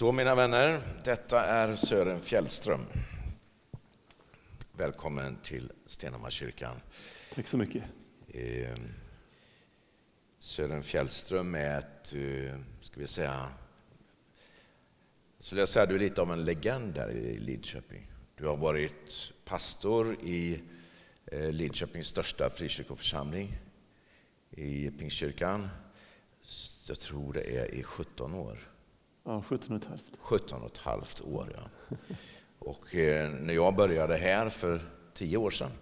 Så mina vänner, detta är Sören Fjällström. Välkommen till Stenhammarkyrkan. Tack så mycket. Sören Fjällström är ett, skulle jag säga, du är lite av en legend där i Lidköping. Du har varit pastor i Lidköpings största frikyrkoförsamling i Pingstkyrkan. Jag tror det är i 17 år. Ja, 17,5. 17,5 år, ja. Och när jag började här för 10 år sedan,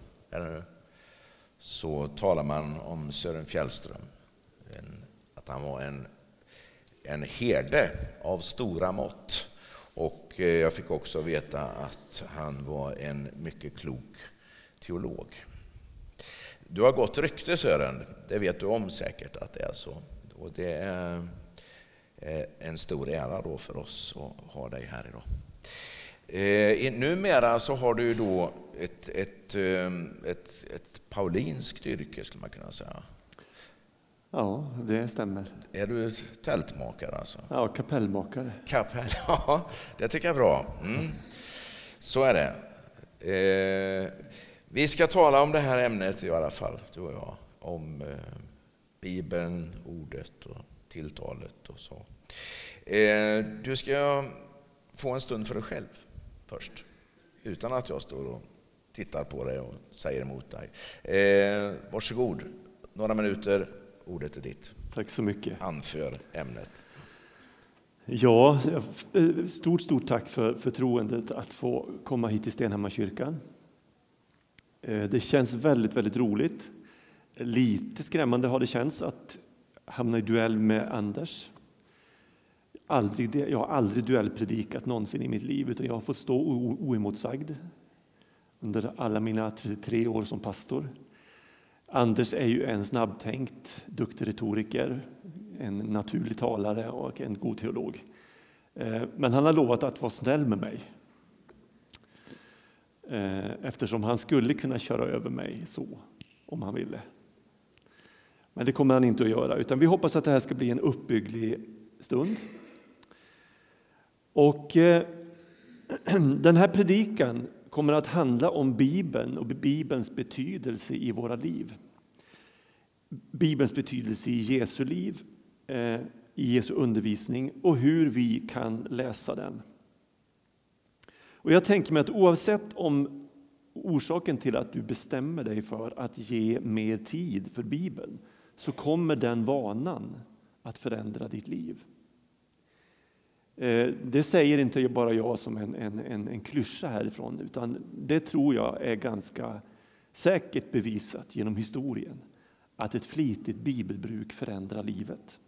så talar man om Sören Fjällström. Att han var en herde av stora mått. Och jag fick också veta att han var en mycket klok teolog. Du har gått rykte, Sören. Det vet du om säkert att det är så. Och det är en stor ära då för oss att ha dig här idag. Numera så har du då ett paulinskt yrke, skulle man kunna säga. Ja, det stämmer. Är du tältmakare alltså? Ja, kapellmakare. Ja, det tycker jag är bra. Så är det. Vi ska tala om det här ämnet i alla fall, du och jag. Om Bibeln, ordet och tilltalet och så. Du ska få en stund för dig själv först. Utan att jag står och tittar på dig och säger emot dig. Varsågod. Några minuter. Ordet är ditt. Tack så mycket. Anför ämnet. Ja, stort tack för förtroendet att få komma hit till Stenhammarkyrkan. Det känns väldigt, väldigt roligt. Lite skrämmande har det känts att hamna i duell med Anders. Jag har aldrig duellpredikat någonsin i mitt liv, utan jag har fått stå oemotsagd under alla mina 33 år som pastor. Anders är ju en snabbtänkt, duktig retoriker, en naturlig talare och en god teolog. Men han har lovat att vara snäll med mig. Eftersom han skulle kunna köra över mig så, om han ville. Men det kommer han inte att göra, utan vi hoppas att det här ska bli en uppbygglig stund. Och den här predikan kommer att handla om Bibeln och Bibelns betydelse i våra liv. Bibelns betydelse i Jesu liv, i Jesu undervisning och hur vi kan läsa den. Och jag tänker mig att oavsett om orsaken till att du bestämmer dig för att ge mer tid för Bibeln, så kommer den vanan att förändra ditt liv. Det säger inte bara jag som en klyscha härifrån, utan det tror jag är ganska säkert bevisat genom historien, att ett flitigt bibelbruk förändrar livet.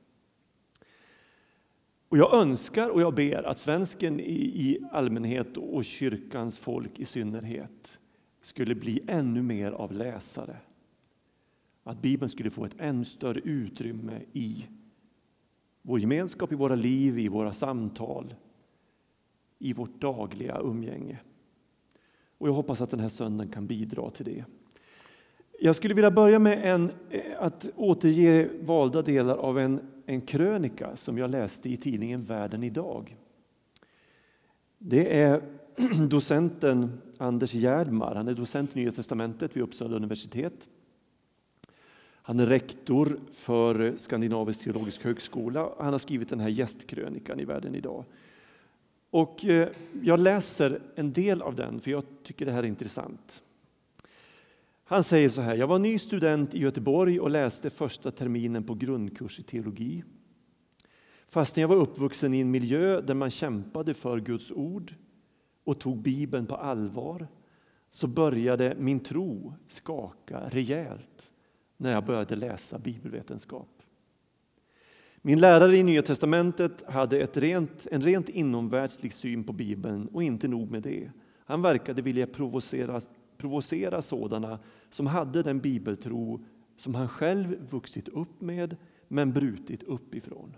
Och jag önskar och jag ber att svensken i allmänhet och kyrkans folk i synnerhet skulle bli ännu mer av läsare. Att Bibeln skulle få ett ännu större utrymme i vår gemenskap, i våra liv, i våra samtal, i vårt dagliga umgänge. Och jag hoppas att den här söndagen kan bidra till det. Jag skulle vilja börja med att återge valda delar av en krönika som jag läste i tidningen Världen idag. Det är docenten Anders Gärdmar. Han är docent i Nya testamentet vid Uppsala universitet. Han är rektor för Skandinavisk teologisk högskola. Han har skrivit den här gästkrönikan i Världen idag. Och jag läser en del av den, för jag tycker det här är intressant. Han säger så här: jag var ny student i Göteborg och läste första terminen på grundkurs i teologi. Fastän jag var uppvuxen i en miljö där man kämpade för Guds ord och tog Bibeln på allvar, så började min tro skaka rejält när jag började läsa bibelvetenskap. Min lärare i Nya testamentet hade en rent inomvärldslig syn på Bibeln, och inte nog med det. Han verkade vilja provocera sådana som hade den bibeltro som han själv vuxit upp med men brutit uppifrån.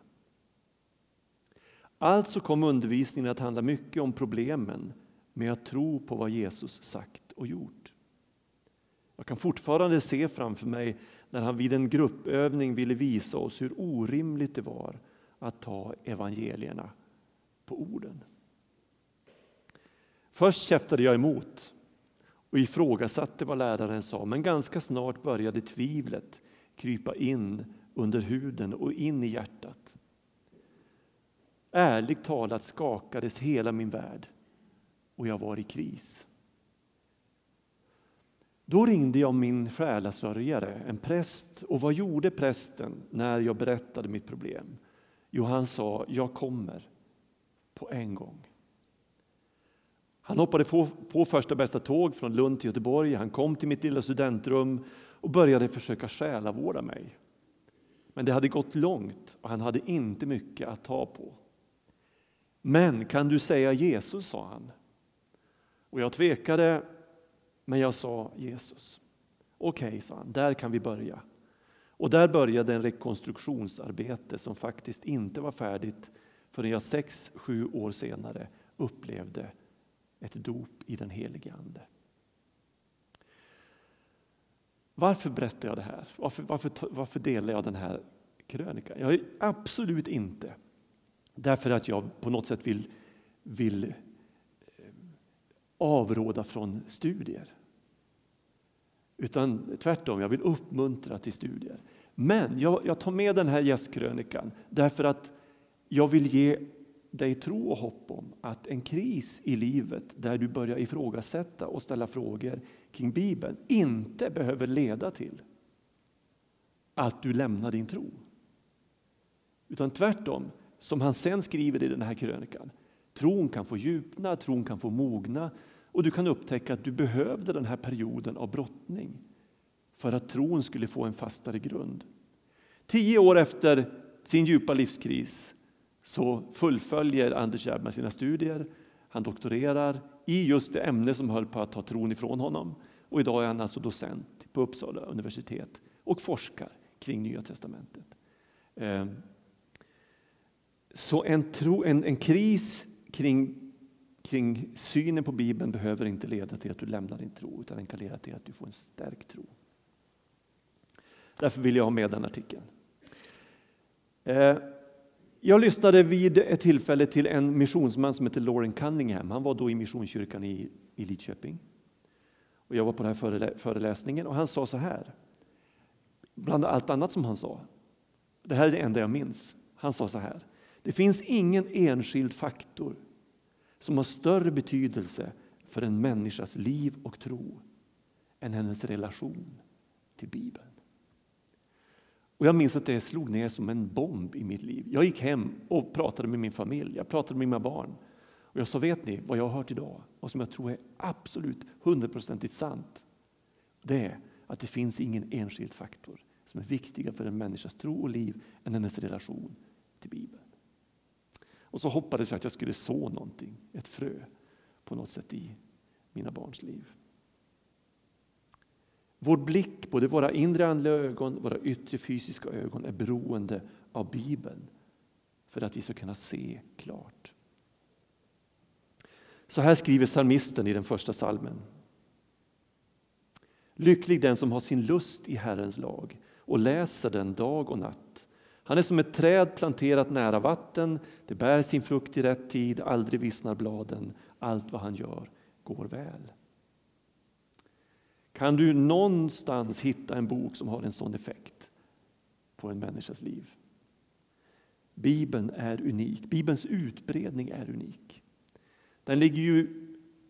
Alltså kom undervisningen att handla mycket om problemen med att tro på vad Jesus sagt och gjort. Jag kan fortfarande se framför mig när han vid en gruppövning ville visa oss hur orimligt det var att ta evangelierna på orden. Först käftade jag emot och ifrågasatte vad läraren sa, men ganska snart började tvivlet krypa in under huden och in i hjärtat. Ärligt talat skakades hela min värld och jag var i kris. Då ringde jag min själasörjare, en präst, och vad gjorde prästen när jag berättade mitt problem? Jo, han sa, jag kommer på en gång. Han hoppade på första bästa tåg från Lund till Göteborg. Han kom till mitt lilla studentrum och började försöka själavårda mig. Men det hade gått långt och han hade inte mycket att ta på. Men kan du säga Jesus, sa han. Och jag tvekade, men jag sa Jesus. Okej, sa han, där kan vi börja. Och där började en rekonstruktionsarbete som faktiskt inte var färdigt förrän jag 6-7 år senare upplevde ett dop i den helige Ande. Varför berättar jag det här? Varför delar jag den här krönikan? Jag är absolut inte därför att jag på något sätt vill avråda från studier. Utan tvärtom, jag vill uppmuntra till studier. Men jag tar med den här gästkrönikan därför att jag vill ge dig tro och hopp om att en kris i livet där du börjar ifrågasätta och ställa frågor kring Bibeln inte behöver leda till att du lämnar din tro. Utan tvärtom, som han sen skriver i den här krönikan, tron kan få djupna, tron kan få mogna och du kan upptäcka att du behövde den här perioden av brottning för att tron skulle få en fastare grund. 10 år efter sin djupa livskris så fullföljer Anders Järb med sina studier. Han doktorerar i just det ämne som höll på att ta tron ifrån honom. Och idag är han alltså docent på Uppsala universitet och forskar kring Nya testamentet. Så en kris kring synen på Bibeln behöver inte leda till att du lämnar din tro, utan den kan leda till att du får en stärkt tro. Därför vill jag ha med den artikeln. Jag lyssnade vid ett tillfälle till en missionsman som heter Lauren Cunningham. Han var då i Missionskyrkan i Lidköping. Och jag var på den här föreläsningen och han sa så här. Bland allt annat som han sa. Det här är det enda jag minns. Han sa så här. Det finns ingen enskild faktor som har större betydelse för en människas liv och tro än hennes relation till Bibeln. Och jag minns att det slog ner som en bomb i mitt liv. Jag gick hem och pratade med min familj. Jag pratade med mina barn. Och jag sa, vet ni vad jag har hört idag? Och som jag tror är absolut 100% sant. Det är att det finns ingen enskild faktor som är viktigare för en människas tro och liv än hennes relation till Bibeln. Och så hoppades jag att jag skulle så någonting, ett frö på något sätt i mina barns liv. Vår blick, både våra inre andliga ögon, våra yttre fysiska ögon är beroende av Bibeln för att vi ska kunna se klart. Så här skriver psalmisten i den första psalmen. Lycklig den som har sin lust i Herrens lag och läser den dag och natt. Han är som ett träd planterat nära vatten, det bär sin frukt i rätt tid, aldrig vissnar bladen, allt vad han gör går väl. Kan du någonstans hitta en bok som har en sån effekt på en människas liv? Bibeln är unik. Bibelns utbredning är unik. Den ligger ju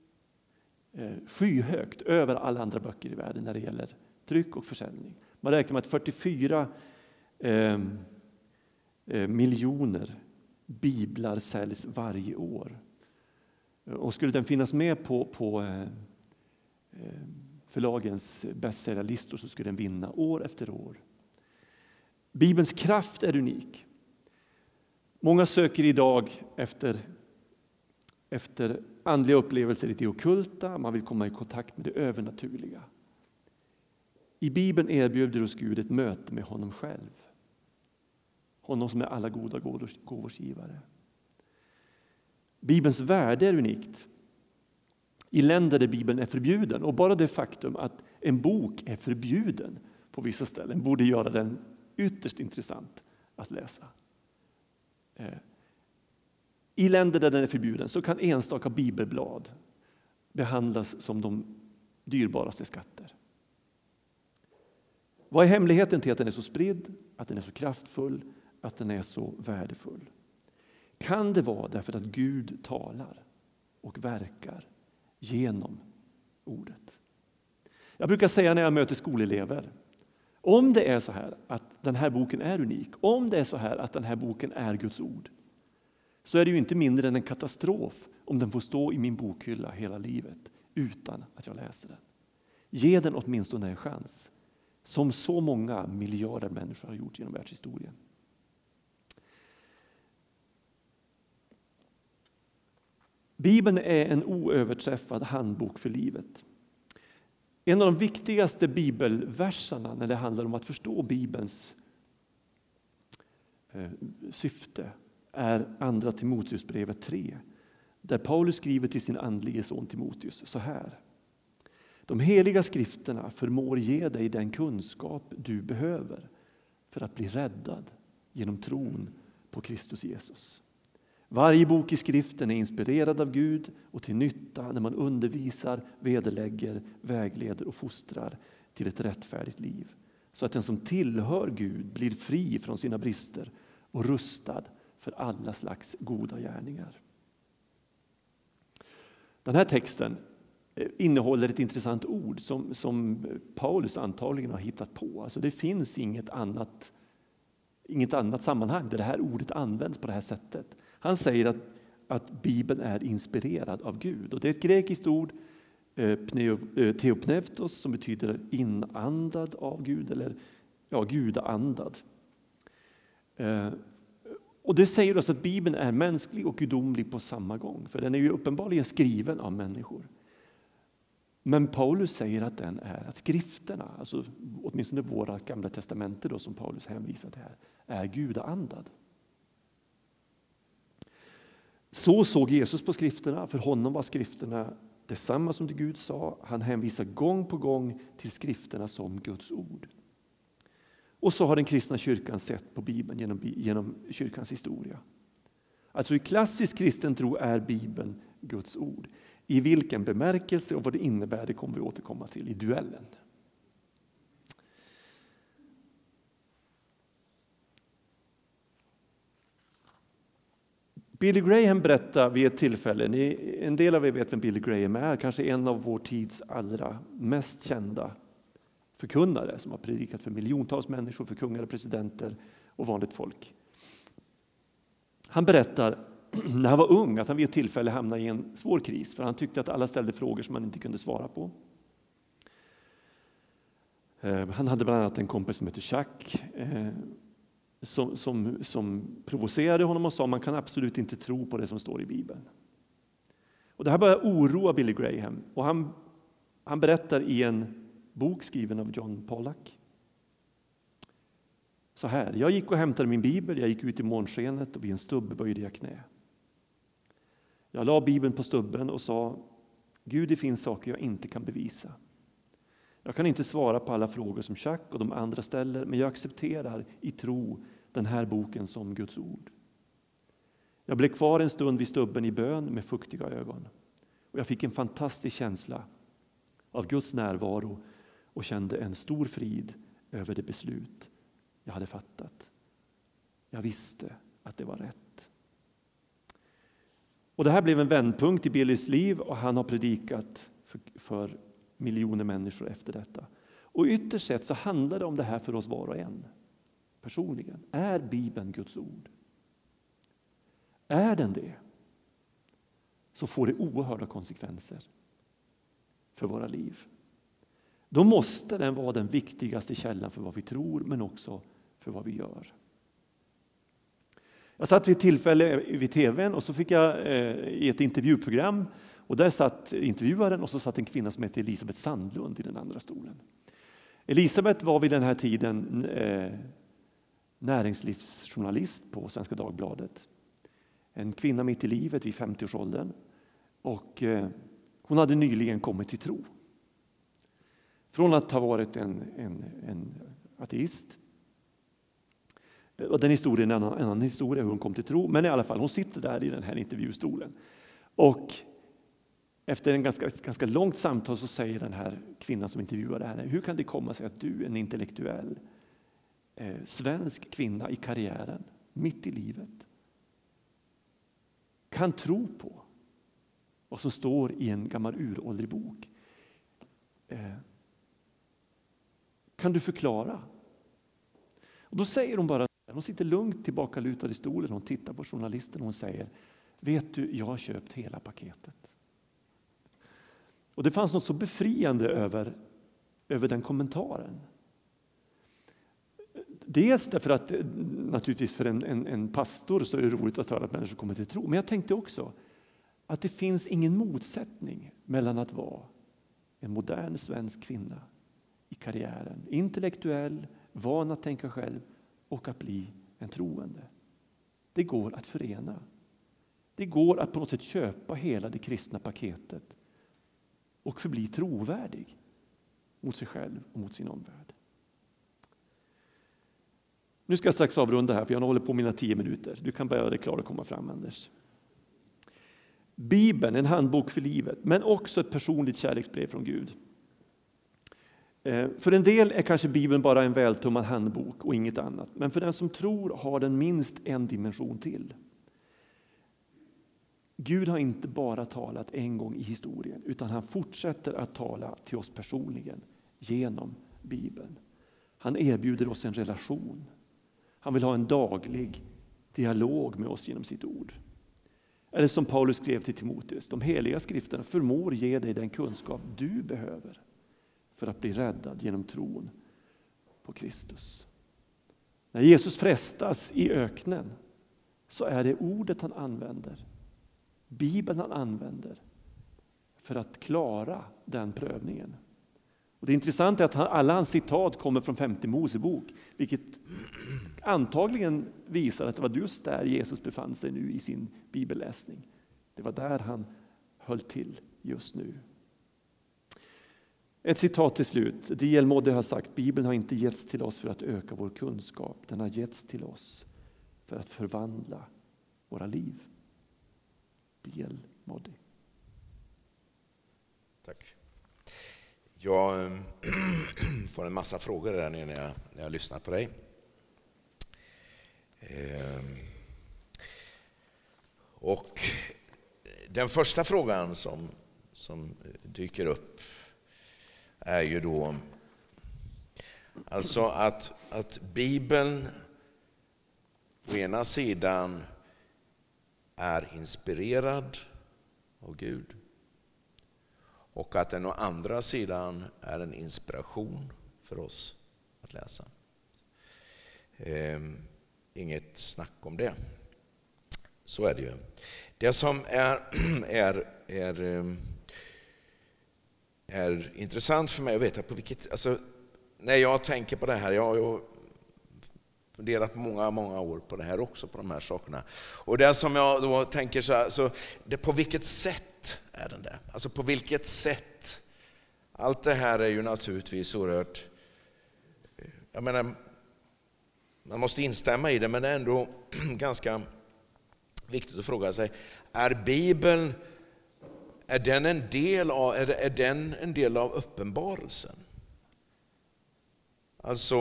skyhögt över alla andra böcker i världen när det gäller tryck och försäljning. Man räknar med att 44 miljoner biblar säljs varje år. Och skulle den finnas med på förlagens bästsäljarlistor så skulle den vinna år efter år. Bibelns kraft är unik. Många söker idag efter andliga upplevelser i det ockulta. Man vill komma i kontakt med det övernaturliga. I Bibeln erbjuder oss Gud ett möte med honom själv. Honom som är alla goda gåvors givare. Bibelns värde är unikt. I länder där Bibeln är förbjuden. Och bara det faktum att en bok är förbjuden på vissa ställen borde göra den ytterst intressant att läsa. I länder där den är förbjuden så kan enstaka bibelblad behandlas som de dyrbaraste skatter. Vad är hemligheten till att den är så spridd, att den är så kraftfull, att den är så värdefull? Kan det vara därför att Gud talar och verkar genom ordet? Jag brukar säga när jag möter skolelever, om det är så här att den här boken är unik, om det är så här att den här boken är Guds ord, så är det ju inte mindre än en katastrof om den får stå i min bokhylla hela livet utan att jag läser den. Ge den åtminstone en chans, som så många miljarder människor har gjort genom världshistorien. Bibeln är en oöverträffad handbok för livet. En av de viktigaste bibelverserna när det handlar om att förstå Bibelns syfte är andra Timoteusbrevet 3, där Paulus skriver till sin andlige son Timoteus så här: de heliga skrifterna förmår ge dig den kunskap du behöver för att bli räddad genom tron på Kristus Jesus. Varje bok i skriften är inspirerad av Gud och till nytta när man undervisar, vederlägger, vägleder och fostrar till ett rättfärdigt liv. Så att den som tillhör Gud blir fri från sina brister och rustad för alla slags goda gärningar. Den här texten innehåller ett intressant ord som Paulus antagligen har hittat på. Alltså det finns inget annat sammanhang där det här ordet används på det här sättet. Han säger att Bibeln är inspirerad av Gud. Och det är ett grekiskt ord, theopneutos, som betyder inandad av Gud eller gudaandad. Och det säger oss att Bibeln är mänsklig och gudomlig på samma gång. För den är ju uppenbarligen skriven av människor. Men Paulus säger att den är, att skrifterna, alltså åtminstone våra gamla testamenter då, som Paulus hänvisar till här, är gudaandad. Så såg Jesus på skrifterna, för honom var skrifterna detsamma som det Gud sa. Han hänvisar gång på gång till skrifterna som Guds ord. Och så har den kristna kyrkan sett på Bibeln genom kyrkans historia. Alltså i klassisk kristen tro är Bibeln Guds ord. I vilken bemärkelse och vad det innebär, det kommer vi återkomma till i duellen. Billy Graham berättar vid ett tillfälle, en del av er vet vem Billy Graham är, kanske en av vår tids allra mest kända förkunnare som har predikat för miljontals människor, för kungar och presidenter och vanligt folk. Han berättar när han var ung att han vid ett tillfälle hamnade i en svår kris, för han tyckte att alla ställde frågor som han inte kunde svara på. Han hade bland annat en kompis som heter Chuck som provocerade honom och sa: man kan absolut inte tro på det som står i Bibeln. Och det här började oroa Billy Graham, och han berättar i en bok skriven av John Pollack så här: jag gick och hämtade min bibel, jag gick ut i månskenet och vid en stubbe böjde jag knä. Jag la bibeln på stubben och sa: Gud, det finns saker jag inte kan bevisa. Jag kan inte svara på alla frågor som Chuck och de andra ställer, men jag accepterar i tro den här boken som Guds ord. Jag blev kvar en stund vid stubben i bön med fuktiga ögon. Och jag fick en fantastisk känsla av Guds närvaro och kände en stor frid över det beslut jag hade fattat. Jag visste att det var rätt. Och det här blev en vändpunkt i Billys liv, och han har predikat för miljoner människor efter detta. Och ytterst sett så handlar det om det här för oss var och en. Personligen, är Bibeln Guds ord? Är den det, så får det oerhörda konsekvenser för våra liv. Då måste den vara den viktigaste källan för vad vi tror, men också för vad vi gör. Jag satt vid ett tillfälle vid tvn och så fick jag i ett intervjuprogram, och där satt intervjuaren och så satt en kvinna som heter Elisabeth Sandlund i den andra stolen. Elisabeth var vid den här tiden näringslivsjournalist på Svenska Dagbladet. En kvinna mitt i livet vid 50-årsåldern, och hon hade nyligen kommit till tro. Från att ha varit en ateist Och den historien är en annan historia hur hon kom till tro. Men i alla fall, hon sitter där i den här intervjustolen. Och efter en ganska långt samtal så säger den här kvinnan som intervjuade henne: hur kan det komma sig att du, en intellektuell svensk kvinna i karriären, mitt i livet, kan tro på vad som står i en gammal uråldrig bok? Kan du förklara? Och då säger hon bara, hon sitter lugnt tillbaka lutad i stolen, hon tittar på journalisten och hon säger: vet du, jag har köpt hela paketet. Och det fanns något så befriande över den kommentaren. Dels därför att naturligtvis för en pastor så är det roligt att höra att människor kommer till tro. Men jag tänkte också att det finns ingen motsättning mellan att vara en modern svensk kvinna i karriären, intellektuell, van att tänka själv, och att bli en troende. Det går att förena. Det går att på något sätt köpa hela det kristna paketet och förbli trovärdig mot sig själv och mot sin omvärld. Nu ska jag strax avrunda här, för jag håller på mina 10 minuter. Du kan börja klara att komma fram, Anders. Bibeln, en handbok för livet, men också ett personligt kärleksbrev från Gud. För en del är kanske Bibeln bara en vältummad handbok och inget annat. Men för den som tror har den minst en dimension till. Gud har inte bara talat en gång i historien, utan han fortsätter att tala till oss personligen genom Bibeln. Han erbjuder oss en relation. Han vill ha en daglig dialog med oss genom sitt ord. Eller som Paulus skrev till Timoteus: de heliga skrifterna förmår ge dig den kunskap du behöver för att bli räddad genom tron på Kristus. När Jesus frestas i öknen så är det ordet han använder, Bibeln han använder, för att klara den prövningen. Och det intressanta är att alla hans citat kommer från 5:e Mosebok, vilket antagligen visar att det var just där Jesus befann sig nu i sin bibelläsning. Det var där han höll till just nu. Ett citat till slut. D.L. Moody har sagt: Bibeln har inte getts till oss för att öka vår kunskap. Den har getts till oss för att förvandla våra liv. D.L. Moody. Tack. Jag får en massa frågor där när jag lyssnar på dig. Och den första frågan som dyker upp är ju då alltså att Bibeln å ena sidan är inspirerad av Gud och att den å andra sidan är en inspiration för oss att läsa. Inget snack om det. Så är det ju. Det som är intressant för mig att veta på vilket, alltså när jag tänker på det här, jag har funderat många år på det här också, på de här sakerna. Och det som jag då tänker så det, på vilket sätt är den där? Alltså på vilket sätt? Allt det här är ju naturligtvis oerhört, jag menar, man måste instämma i det, men det är ändå ganska viktigt att fråga sig, är Bibeln, är den en del av uppenbarelsen? Alltså,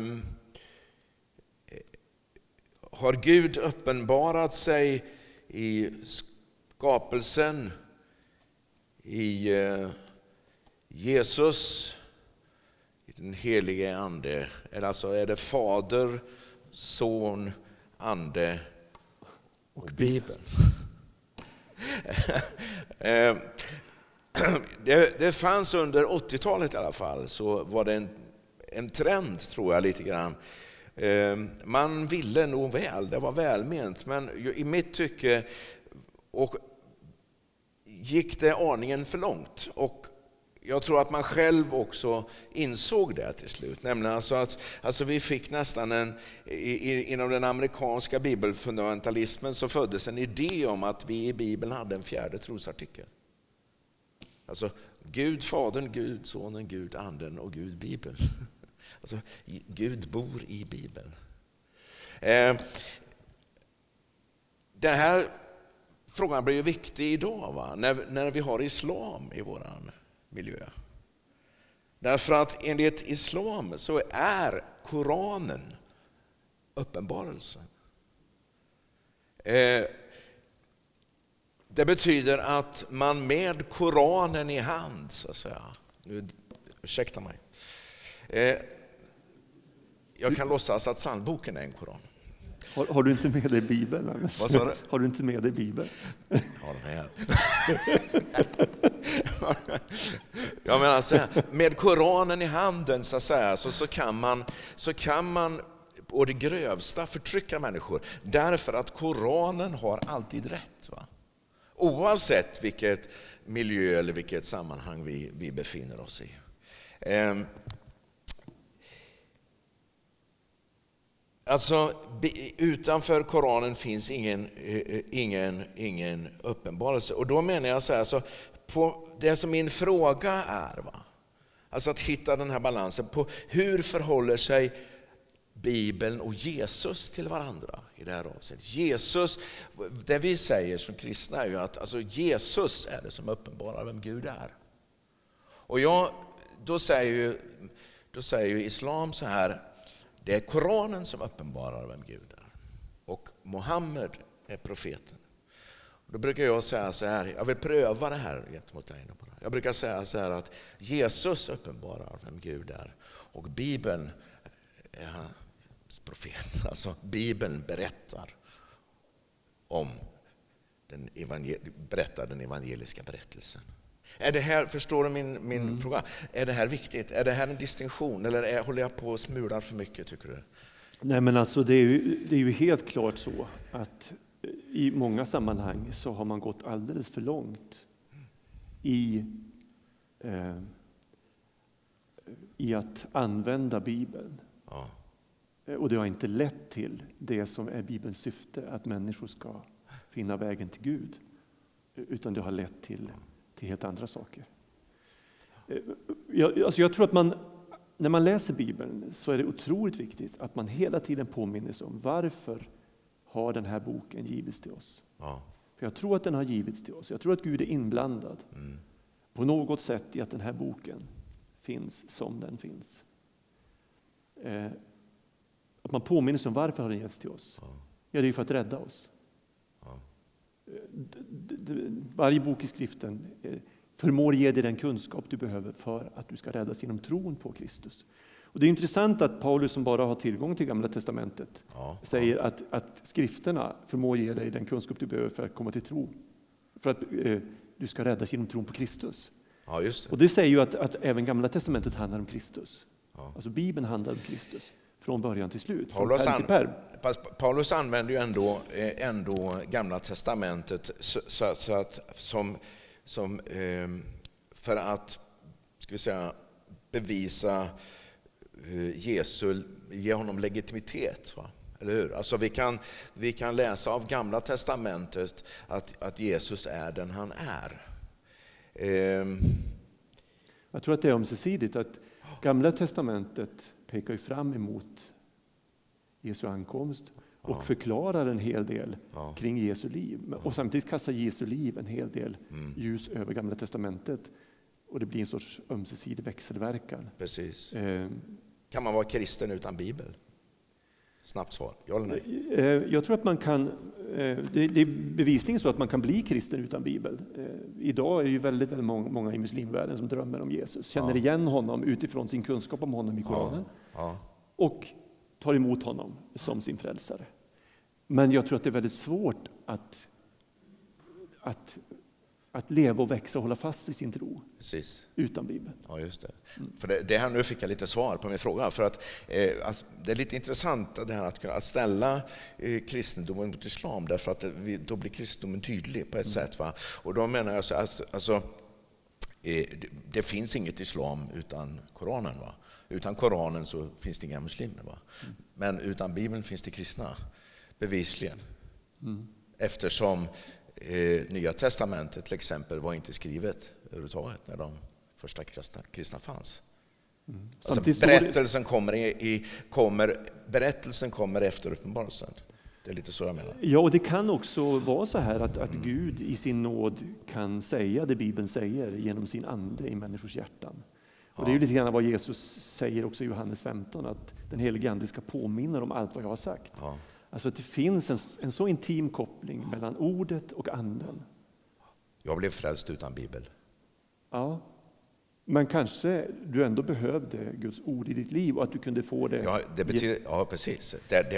har Gud uppenbarat sig i skapelsen, i Jesus, i den helige ande? Eller alltså är det Fader, Son, Ande och Bibeln? Det fanns under 80-talet i alla fall, så var det en trend, tror jag, lite grann. Man ville nog väl, det var välment, men i mitt tycke och gick det aningen för långt. Och jag tror att man själv också insåg det till slut. Nämligen alltså vi fick nästan inom den amerikanska bibelfundamentalismen så föddes en idé om att vi i Bibeln hade en fjärde trosartikel. Alltså Gud Fadern, Gud Sonen, Gud Anden och Gud Bibeln. Alltså Gud bor i Bibeln. Den här frågan blir ju viktig idag, va? När vi har islam i våran miljö. Därför att enligt islam så är Koranen uppenbarelsen. Det betyder att man med Koranen i hand, så att säga. Nu, ursäkta mig. Jag kan låtsas att psalmboken är en Koran. Har du inte med dig Bibeln? Vad sa du? Har du inte med dig Bibeln? Har de här. Jag menar så här, med Koranen i handen så att säga, så kan man på det grövsta förtrycka människor. Därför att Koranen har alltid rätt, va? Oavsett vilket miljö eller vilket sammanhang vi befinner oss i. Alltså utanför Koranen finns ingen uppenbarelse. Och då menar jag så här, så på det som min fråga är, va? Alltså att hitta den här balansen på hur förhåller sig Bibeln och Jesus till varandra i det här avseendet. Jesus, det vi säger som kristna är ju att alltså Jesus är det som uppenbarar vem Gud är. Och då säger ju islam så här: det är Koranen som uppenbarar vem Gud är. Och Mohammed är profeten. Då brukar jag säga så här, jag vill pröva det här gentemot dig. Jag brukar säga så här att Jesus uppenbarar vem Gud är. Och Bibeln är hans profet. Alltså Bibeln berättar om berättar den evangeliska berättelsen. Är det här, förstår du min fråga? Är det här viktigt? Är det här en distinktion? Eller håller jag på och smular för mycket, tycker du? Nej, men alltså det är ju helt klart så att i många sammanhang så har man gått alldeles för långt i att använda Bibeln. Ja. Och det har inte lett till det som är Bibelns syfte, att människor ska finna vägen till Gud. Utan det har lett till helt andra saker. Jag tror att när man läser Bibeln så är det otroligt viktigt att man hela tiden påminner sig om varför har den här boken givits till oss. Ja. För jag tror att den har givits till oss. Jag tror att Gud är inblandad på något sätt i att den här boken finns som den finns. Att man påminner sig om varför har den getts till oss. Ja, det är ju för att rädda oss. Ja. Varje bok i skriften förmår ge dig den kunskap du behöver för att du ska räddas genom tron på Kristus. Och det är intressant att Paulus, som bara har tillgång till Gamla testamentet, säger att skrifterna förmår ge dig den kunskap du behöver för att komma till tro. För att du ska räddas genom tron på Kristus. Ja, just det. Och det säger ju att även Gamla testamentet handlar om Kristus. Ja. Alltså Bibeln handlar om Kristus. Från början till slut. Paulus använder ju ändå Gamla testamentet så att, för att bevisa ge honom legitimitet. Va? Eller hur? Alltså vi kan läsa av Gamla testamentet att Jesus är den han är. Jag tror att det är ömsesidigt, att Gamla testamentet pekar ju fram emot Jesu ankomst och förklarar en hel del kring Jesu liv. Och samtidigt kastar Jesu liv en hel del ljus över Gamla testamentet. Och det blir en sorts ömsesidig växelverkan. Precis. Kan man vara kristen utan Bibel? Snabbt svar, ja eller nej? Jag tror att man kan, det är bevisligen så att man kan bli kristen utan Bibel. Idag är det ju väldigt, väldigt många i muslimvärlden som drömmer om Jesus, känner igen honom utifrån sin kunskap om honom i Koranen och tar emot honom som sin frälsare. Men jag tror att det är väldigt svårt att leva och växa och hålla fast vid sin tro. Precis. Utan Bibeln. Ja, just det. För det här, nu fick jag lite svar på min fråga. För att alltså, det är lite intressant det här att ställa kristendomen mot islam, därför att då blir kristendomen tydlig på ett sätt. Va? Och då menar jag så alltså, det finns inget islam utan Koranen. Va? Utan Koranen så finns det inga muslimer. Va? Men utan Bibeln finns det kristna, bevisligen. Eftersom Nya testamentet till exempel var inte skrivet överhuvudtaget när de första kristna fanns. Alltså, berättelsen kommer efter uppenbarelsen. Det är lite så jag menar. Ja, och det kan också vara så här att Gud i sin nåd kan säga det Bibeln säger genom sin ande i människors hjärtan. Och det är ju lite grann vad Jesus säger också i Johannes 15, att den helige ande ska påminna om allt vad jag har sagt. Ja. Alltså att det finns en så intim koppling mellan ordet och anden. Jag blev frälst utan Bibel. Ja, men kanske du ändå behövde Guds ord i ditt liv och att du kunde få det. Ja, det betyder, ja precis.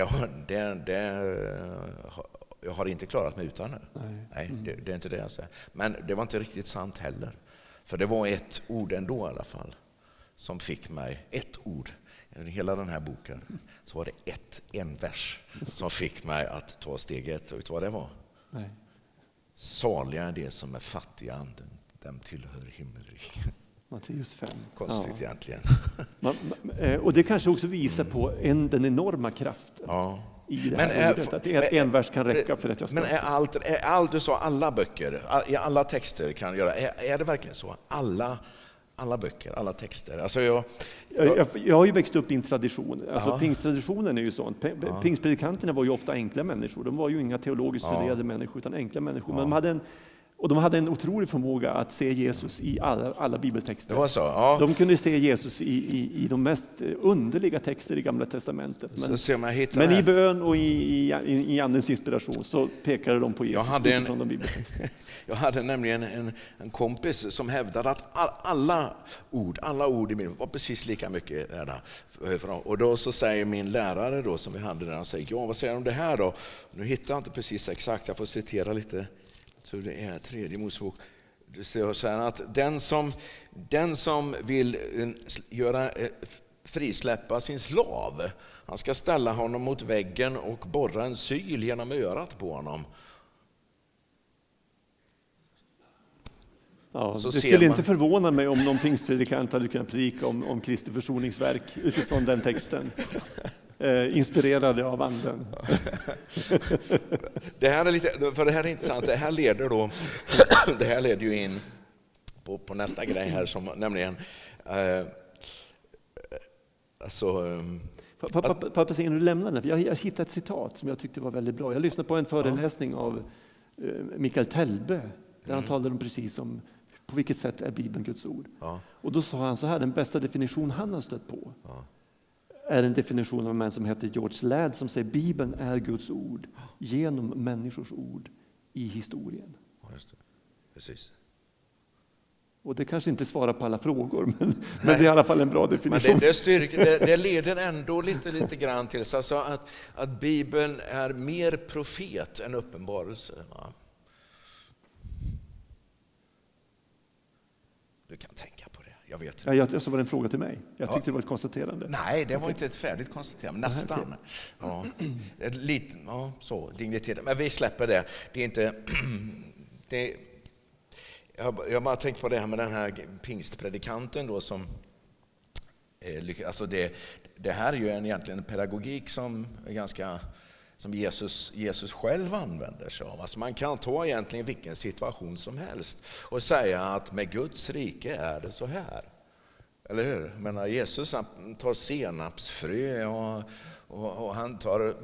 Jag har inte klarat mig utan det. Nej, det är inte det jag säger. Men det var inte riktigt sant heller. För det var ett ord ändå i alla fall som fick mig, ett ord i hela den här boken, så var det en vers som fick mig att ta steget. Vet du vad det var? Nej. Saliga är det som är fattiga anden, dem tillhör himmelriket. Matteus 5. Konstigt egentligen. Och det kanske också visar på den enorma kraften i det här ordet, att en vers kan räcka för att jag ska... Men är allt du sa, alla böcker, i alla texter kan göra, är det verkligen så? Alla böcker, alla texter. Alltså jag har ju växt upp i en tradition. Alltså pingsttraditionen är ju sån. Pingstpredikanterna var ju ofta enkla människor. De var ju inga teologiskt studerade människor, utan enkla människor. Men de hade en otrolig förmåga att se Jesus i alla bibeltexter. Det var så, ja. De kunde se Jesus i de mest underliga texter i Gamla testamentet. Men i bön och i andens inspiration så pekade de på Jesus utifrån de bibeltexterna. Jag hade nämligen en kompis som hävdade att alla ord i Bibeln var precis lika mycket värda. Och då så säger min lärare då, som vi hade där, han säger, vad säger de om det här då? Nu hittar jag inte precis exakt, jag får citera lite. Så det är 3:e Mosebok. Det står så här att den som vill frisläppa sin slav, han ska ställa honom mot väggen och borra en syl genom örat på honom. Ja, det skulle inte förvåna mig om någon pingstpredikant hade kunnat predika om Kristi försoningsverk utifrån den texten. Inspirerade av anden. Det här är intressant. Det här leder ju in på nästa grej här, som nämligen Pappa, säger du lämnar den. Jag hittade ett citat som jag tyckte var väldigt bra. Jag lyssnade på en föreläsning av Mikael Telbe där han talade om precis om på vilket sätt är Bibeln Guds ord. Och då sa han så här, den bästa definition han har stött på är en definition av en man som heter George Ladd, som säger Bibeln är Guds ord genom människors ord i historien. Ja, just det. Precis. Och det kanske inte svarar på alla frågor, men det är i alla fall en bra definition. Men det leder ändå lite grann till så att Bibeln är mer profet än uppenbarelse. Ja. Du kan tänka på det. Jag vet inte. Jag så var det en fråga till mig. Jag tyckte det var ett konstaterande. Nej, det var inte ett färdigt konstaterande, nästan. Ja, lite, så, dignitet. Men vi släpper det. Det är inte... Jag bara tänkt på det här med den här pingstpredikanten då, som... Alltså det här är ju egentligen en pedagogik som är ganska... som Jesus själv använder sig av. Alltså man kan ta egentligen vilken situation som helst och säga att med Guds rike är det så här. Eller hur? Men Jesus tar senapsfrö och han tar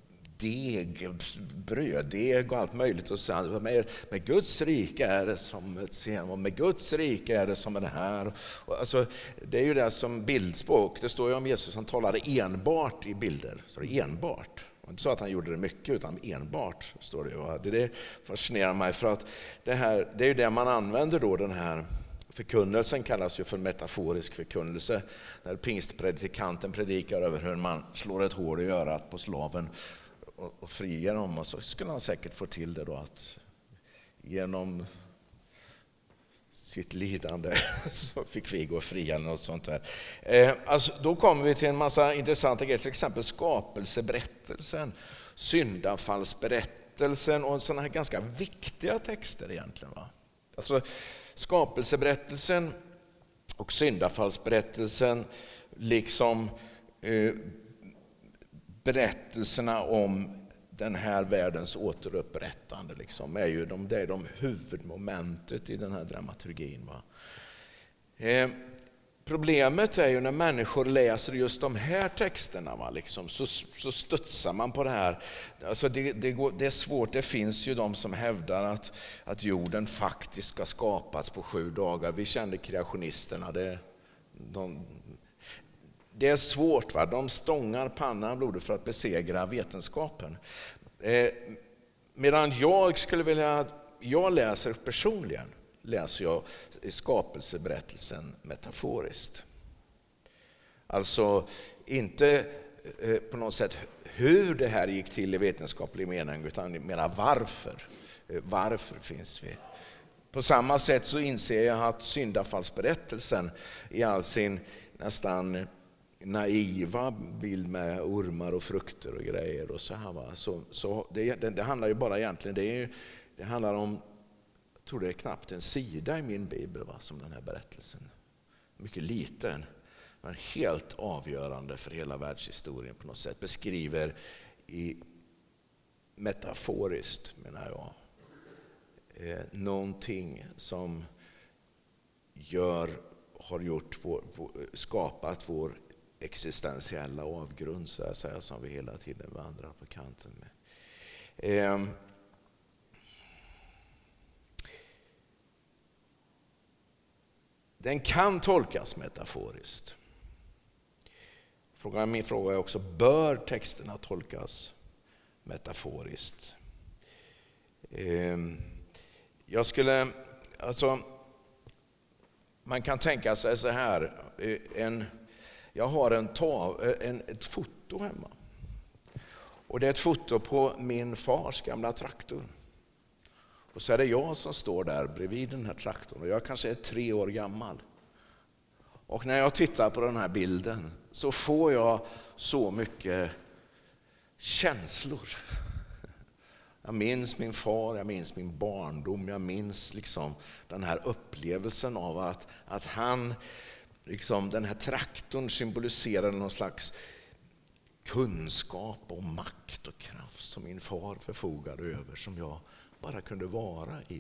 bröddeg och allt möjligt och säger med Guds rike är det som ett senap, och med Guds rike är det som det här. Alltså, det är ju det som bildspråk. Det står ju om Jesus, han talade enbart i bilder. Så det är enbart. Inte så att han gjorde det mycket, utan enbart, står det ju. Det fascinerar mig, för att det är ju det man använder då, den här förkunnelsen kallas ju för metaforisk förkunnelse. När pingstpredikanten predikar över hur man slår ett hål i örat på slaven och friger dem, och så skulle han säkert få till det då att genom sitt lidande så fick vi gå fria eller något sånt där. Alltså, då kommer vi till en massa intressanta grejer, till exempel skapelseberättelsen, syndafallsberättelsen och sådana här ganska viktiga texter egentligen. Va? Alltså, skapelseberättelsen och syndafallsberättelsen, liksom berättelserna om den här världens återupprättande, liksom, är ju de huvudmomentet i den här dramaturgin. Va? Problemet är ju när människor läser just de här texterna, va, liksom, så studsar man på det här. Alltså det är svårt. Det finns ju de som hävdar att jorden faktiskt ska skapas på 7 dagar. Vi kände kreationisterna. Det är svårt, va? De stångar pannan blodet för att besegra vetenskapen. Medan jag läser personligen, läser jag skapelseberättelsen metaforiskt. Alltså inte på något sätt hur det här gick till i vetenskaplig mening, utan mera varför. Varför finns vi? På samma sätt så inser jag att syndafallsberättelsen i all sin nästan naiva bild med ormar och frukter och grejer och så här, va? Så det handlar ju bara egentligen, det handlar om, jag tror det är knappt en sida i min bibel, va, som den här berättelsen. Mycket liten, men helt avgörande för hela världshistorien på något sätt. Beskriver i metaforiskt, menar jag, någonting som skapat vår existentiella avgrund, så att säga, som vi hela tiden vandrar på kanten med. Den kan tolkas metaforiskt. Min fråga är också, bör texterna tolkas metaforiskt? Man kan tänka sig så här, jag har ett foto hemma. Och det är ett foto på min fars gamla traktor. Och så är det jag som står där bredvid den här traktorn. Och jag kanske är 3 år gammal. Och när jag tittar på den här bilden så får jag så mycket känslor. Jag minns min far, jag minns min barndom, jag minns liksom den här upplevelsen av att han, liksom den här traktorn, symboliserar någon slags kunskap och makt och kraft som min far förfogade över, som jag bara kunde vara i.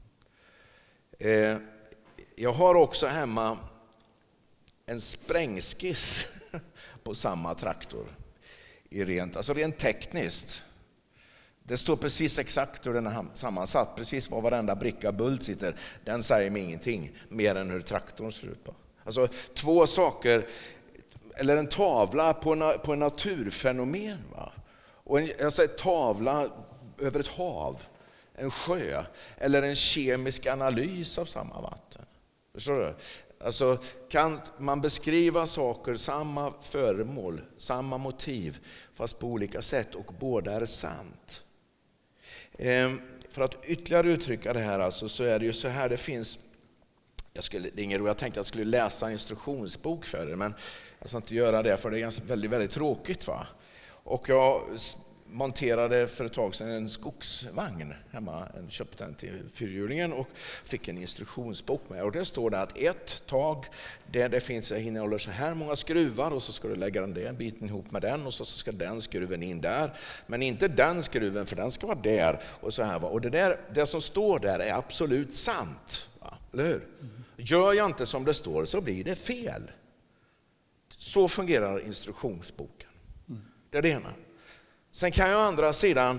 Jag har också hemma en sprängskiss på samma traktor, rent tekniskt. Det står precis exakt hur den är sammansatt, precis var varenda bricka bult sitter. Den säger mig ingenting mer än hur traktorn ser ut på. Alltså 2 saker, eller en tavla på en naturfenomen, va? Och en tavla över ett hav, en sjö, eller en kemisk analys av samma vatten. Förstår du? Alltså, kan man beskriva saker, samma föremål, samma motiv, fast på olika sätt, och båda är sant. För att ytterligare uttrycka det här, alltså, så är det ju så här, det finns, det är ingen ro, jag tänkte att jag skulle läsa en instruktionsbok för er, men jag ska inte göra det, för det är väldigt, väldigt tråkigt, va? Och jag monterade för ett tag sedan en skogsvagn hemma. Jag köpte den till fyrhjulingen och fick en instruktionsbok med. Och det står det att ett tag, det innehåller så här många skruvar, och så ska du lägga den biten ihop med den, och så ska den skruven in där. Men inte den skruven, för den ska vara där. Och så här, va? Och det som står där är absolut sant. Va? Eller hur? Gör jag inte som det står så blir det fel. Så fungerar instruktionsboken. Det är det ena. Sen kan jag å andra sidan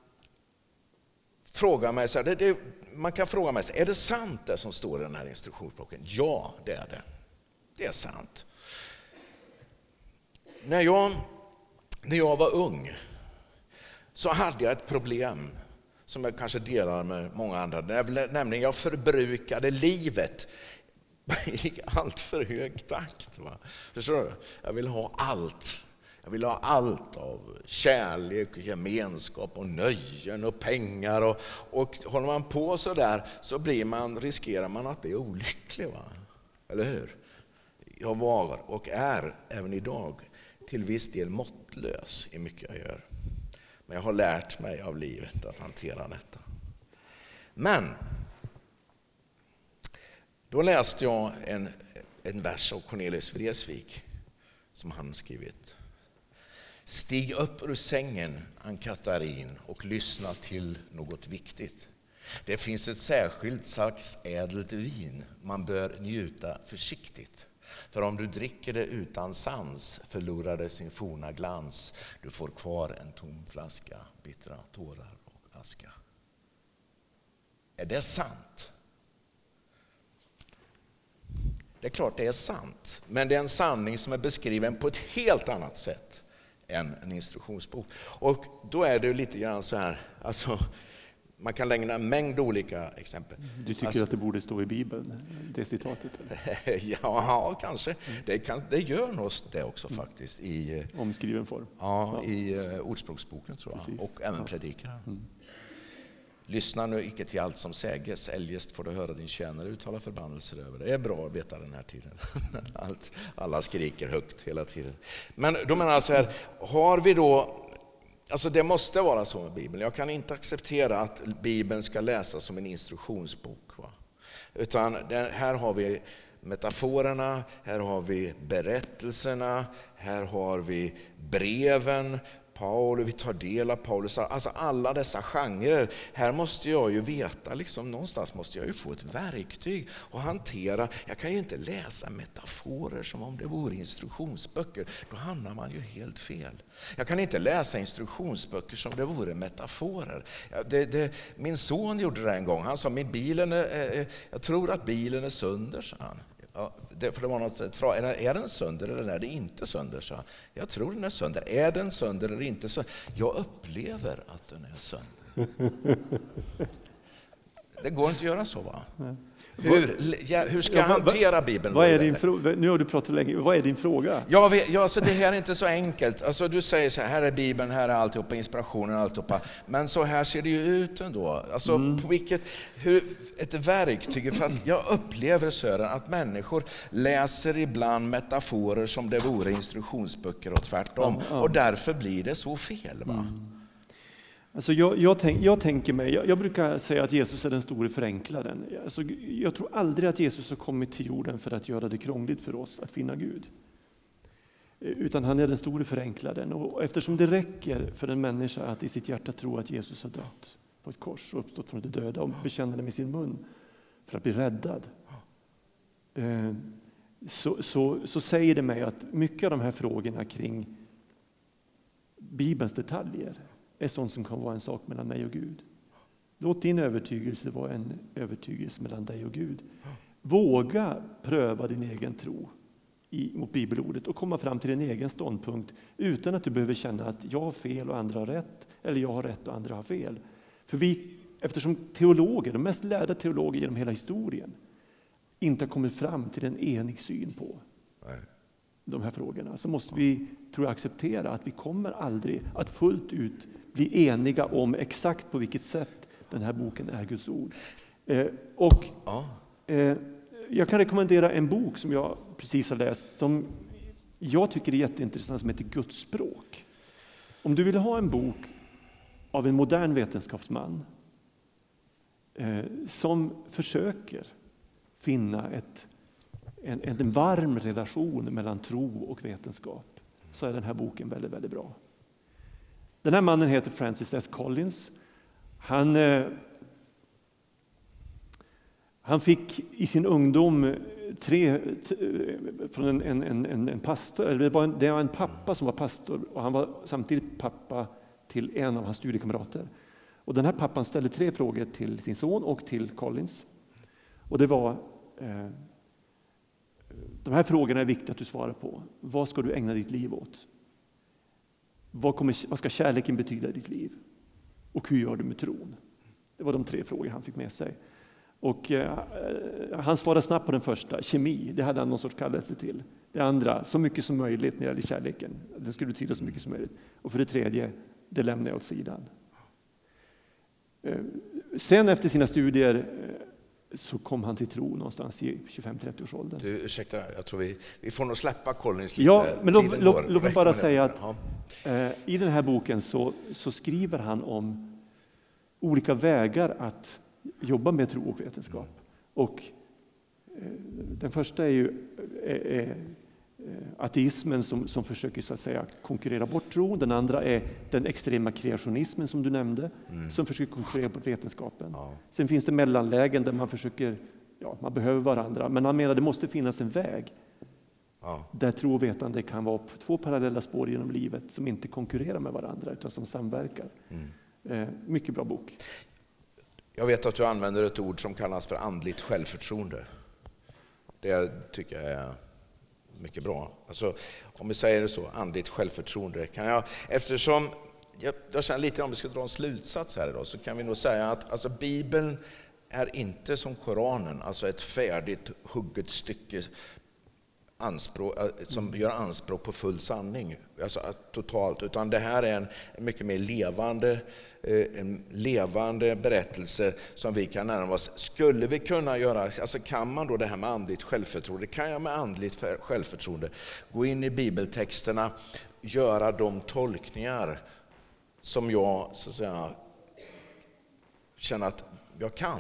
fråga mig, man kan fråga mig, är det sant det som står i den här instruktionsboken? Ja, det är det. Det är sant. När jag var ung så hade jag ett problem som jag kanske delar med många andra. Nämligen jag förbrukade livet i allt för hög takt. Va? Förstår du? Jag vill ha allt. Jag vill ha allt av kärlek, gemenskap och nöjen och pengar. Och håller man på så där så riskerar man att bli olycklig. Va? Eller hur? Jag var och är även idag till viss del måttlös i mycket jag gör. Men jag har lärt mig av livet att hantera detta. Men då läste jag en vers av Cornelius Vreeswijk som han skrivit. Stig upp ur sängen, Ann-Katarin, och lyssna till något viktigt. Det finns ett särskilt slags ädelt vin man bör njuta försiktigt. För om du dricker det utan sans förlorar det sin forna glans. Du får kvar en tom flaska, bittra tårar och aska. Är det sant? Det är klart det är sant, men det är en sanning som är beskriven på ett helt annat sätt än en instruktionsbok. Och då är det lite grann så här, alltså man kan lägga en mängd olika exempel. Du tycker att det borde stå i Bibeln, det citatet? Eller? Ja, kanske. Det gör nog det också faktiskt. I omskriven form. Ja, i Ordspråksboken tror jag. Precis. Och även Predikaren. Lyssna nu icke till allt som säges, eljest får du höra din tjänare uttala förbannelser över det. Det är bra att veta den här tiden. Alla skriker högt hela tiden. Men då menar jag så här, har vi då... Alltså det måste vara så med Bibeln. Jag kan inte acceptera att Bibeln ska läsas som en instruktionsbok. Va? Utan här har vi metaforerna, här har vi berättelserna, här har vi breven, Paulus, vi tar del av Paulus, alltså alla dessa genrer. Här måste jag ju veta, liksom, någonstans måste jag ju få ett verktyg att hantera. Jag kan ju inte läsa metaforer som om det vore instruktionsböcker. Då hamnar man ju helt fel. Jag kan inte läsa instruktionsböcker som det vore metaforer. Min son gjorde det en gång. Han sa, jag tror att bilen är sönder, sa han. Ja, för det var något, är den sönder eller är det inte sönder? Så jag tror den är sönder. Är den sönder eller inte sönder? Jag upplever att den är sönder. Det går inte att göra så, va? Hur ska jag hantera Bibeln? Vad är din nu har du pratat länge. Vad är din fråga? Alltså det här är inte så enkelt. Alltså du säger så här är Bibeln, här är alltihopa, inspirationen, alltihopa. Men så här ser det ju ut ändå. Alltså på ett verktyg. För att jag upplever, Sören, att människor läser ibland metaforer som det vore instruktionsböcker och tvärtom. Och därför blir det så fel, va? Alltså jag tänker mig, jag brukar säga att Jesus är den store förenklaren. Alltså jag tror aldrig att Jesus har kommit till jorden för att göra det krångligt för oss att finna Gud. Utan han är den store förenklaren. Och eftersom det räcker för en människa att i sitt hjärta tro att Jesus har dött på ett kors och uppstått från de döda och bekänna det med sin mun för att bli räddad. Så säger det mig att mycket av de här frågorna kring Bibelns detaljer är sånt som kan vara en sak mellan mig och Gud. Låt din övertygelse vara en övertygelse mellan dig och Gud. Våga pröva din egen tro mot bibelordet och komma fram till en egen ståndpunkt utan att du behöver känna att jag har fel och andra har rätt, eller jag har rätt och andra har fel. För eftersom teologer, de mest lärda teologer genom hela historien, inte har kommit fram till en enig syn på de här frågorna, så måste vi, tror jag, acceptera att vi kommer aldrig att fullt ut bli eniga om exakt på vilket sätt den här boken är Guds ord. Jag kan rekommendera en bok som jag precis har läst som jag tycker är jätteintressant, som heter Guds språk. Om du vill ha en bok av en modern vetenskapsman som försöker finna en varm relation mellan tro och vetenskap, så är den här boken väldigt, väldigt bra. Den här mannen heter Francis S. Collins. Han fick i sin ungdom från en pastor, eller det var en pappa som var pastor, och han var samtidigt pappa till en av hans studiekamrater. Och den här pappan ställde 3 frågor till sin son och till Collins. Och det var de här frågorna är viktiga att du svarar på. Vad ska du ägna ditt liv åt? Vad ska kärleken betyda i ditt liv? Och hur gör du med tron? Det var de 3 frågor han fick med sig. Och han svarade snabbt på den första, kemi. Det hade han någon sorts kallelse till. Det andra, så mycket som möjligt när det gäller kärleken. Den skulle betyda så mycket som möjligt. Och för det tredje, det lämnar jag åt sidan. Sen efter sina studier så kom han till tro någonstans i 25-30 års ålder. Du, ursäkta, jag tror vi får nog släppa Collins lite. Ja, men låt mig bara säga att i den här boken så skriver han om olika vägar att jobba med tro och vetenskap. Och den första är ju ateismen som försöker, så att säga, konkurrera bort tron. Den andra är den extrema kreationismen som du nämnde, som försöker konkurrera bort vetenskapen. Ja. Sen finns det mellanlägen där man försöker, man behöver varandra, men han menar att det måste finnas en väg Där tro och vetande kan vara två parallella spår genom livet som inte konkurrerar med varandra utan som samverkar. Mycket bra bok. Jag vet att du använder ett ord som kallas för andligt självförtroende. Det tycker jag är mycket bra. Alltså, om vi säger det så, andligt självförtroende. Eftersom jag känner lite om vi ska dra en slutsats här idag, så kan vi nog säga att alltså, Bibeln är inte som Koranen, alltså ett färdigt hugget stycke som gör anspråk på full sanning, alltså totalt, utan det här är en mycket mer levande berättelse som vi kan närma oss. Skulle vi kunna göra, alltså kan man då det här med andligt självförtroende, kan jag med andligt självförtroende gå in i bibeltexterna, göra de tolkningar som jag så att säga känner att jag kan?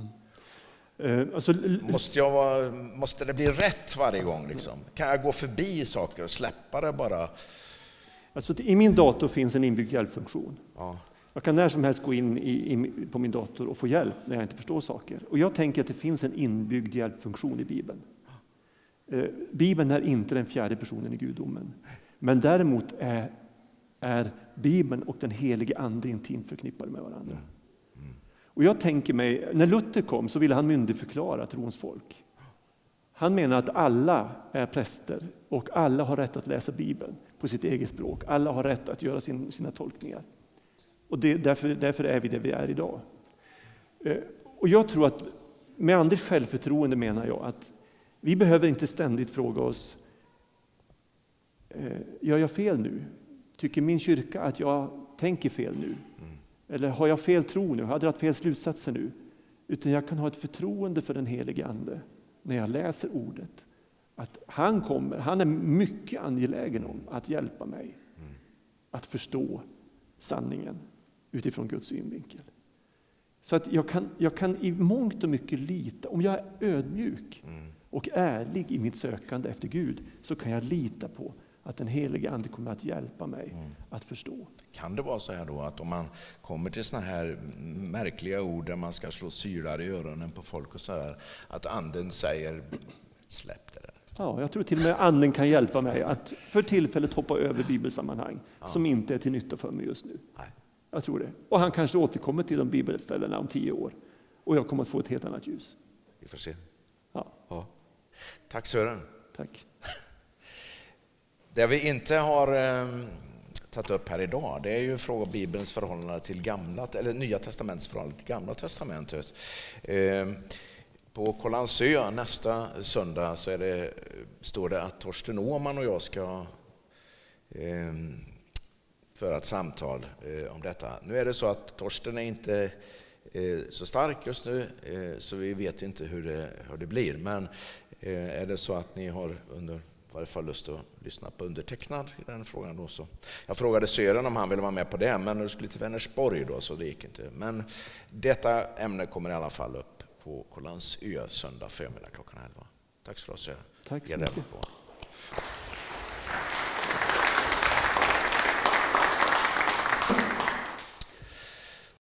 Måste det bli rätt varje gång? Liksom? Kan jag gå förbi saker och släppa det bara? Alltså, i min dator finns en inbyggd hjälpfunktion. Jag kan när som helst gå in på min dator och få hjälp när jag inte förstår saker. Och jag tänker att det finns en inbyggd hjälpfunktion i Bibeln. Bibeln är inte den fjärde personen i gudomen. Men däremot är Bibeln och den helige ande intimt förknippade med varandra. Och jag tänker mig, när Luther kom så ville han myndigförklara trons folk. Han menar att alla är präster och alla har rätt att läsa Bibeln på sitt eget språk. Alla har rätt att göra sina tolkningar. Och därför är vi där vi är idag. Och jag tror att med andligt självförtroende menar jag att vi behöver inte ständigt fråga oss, gör jag fel nu? Tycker min kyrka att jag tänker fel nu? Eller har jag fel tro nu? Har jag dragit fel slutsatser nu? Utan jag kan ha ett förtroende för den helige ande när jag läser ordet. Att han är mycket angelägen om att hjälpa mig att förstå sanningen utifrån Guds synvinkel. Så att jag kan i mångt och mycket lita, om jag är ödmjuk och ärlig i mitt sökande efter Gud, så kan jag lita på att den helige ande kommer att hjälpa mig att förstå. Kan det vara så här då att om man kommer till såna här märkliga ord där man ska slå syrar i öronen på folk och så här, att anden säger släpp det där? Ja, jag tror till och med anden kan hjälpa mig att för tillfället hoppa över bibelsammanhang som inte är till nytta för mig just nu. Nej. Jag tror det. Och han kanske återkommer till de bibelställena om 10 år. Och jag kommer att få ett helt annat ljus. Vi får se. Ja. Tack Sören. Tack. Det vi inte har tagit upp här idag, det är ju frågan om Bibelns förhållande till Nya testamentets förhållande till Gamla testamentet. På Kållandsö nästa söndag så står det att Torsten Åhman och jag ska föra ett samtal om detta. Nu är det så att Torsten är inte så stark just nu, så vi vet inte hur det blir. Men är det så att ni har under varje fall lust att lyssna på undertecknad i den frågan då, så jag frågade Sören om han ville vara med på det, men det skulle till Vänersborg då, så det gick inte. Men detta ämne kommer i alla fall upp på Kållandsö söndag förmiddag klockan 11. Tack så mycket. Tack så mycket.